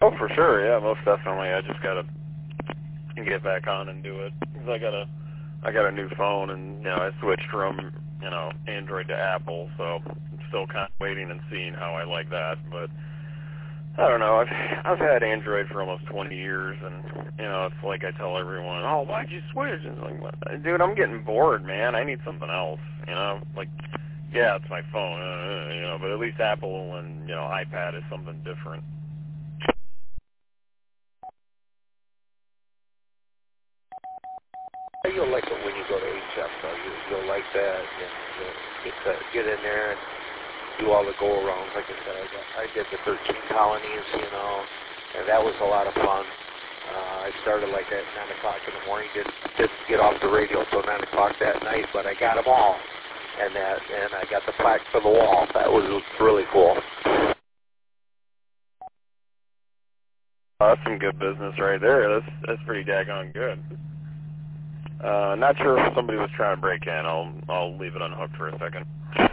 Oh, for sure, yeah, most definitely. I just gotta get back on and do it. 'Cause I got a new phone, and I switched from Android to Apple, so I'm still kind of waiting and seeing how I like that. But I don't know. I've had Android for almost 20 years, and it's like I tell everyone, "Oh, why'd you switch?" And it's like, what? Dude, I'm getting bored, man. I need something else. Like, yeah, it's my phone, but at least Apple and iPad is something different. You'll like it when you go to HF, though. You'll like that, and you'll get in there and do all the go-arounds. Like I said, I did the 13 colonies, and that was a lot of fun. I started like at 9 o'clock in the morning, didn't get off the radio until 9 o'clock that night, but I got them all, and I got the plaque for the wall. That was really cool. That's some good business right there. That's pretty daggone good. Not sure if somebody was trying to break in. I'll leave it unhooked for a second.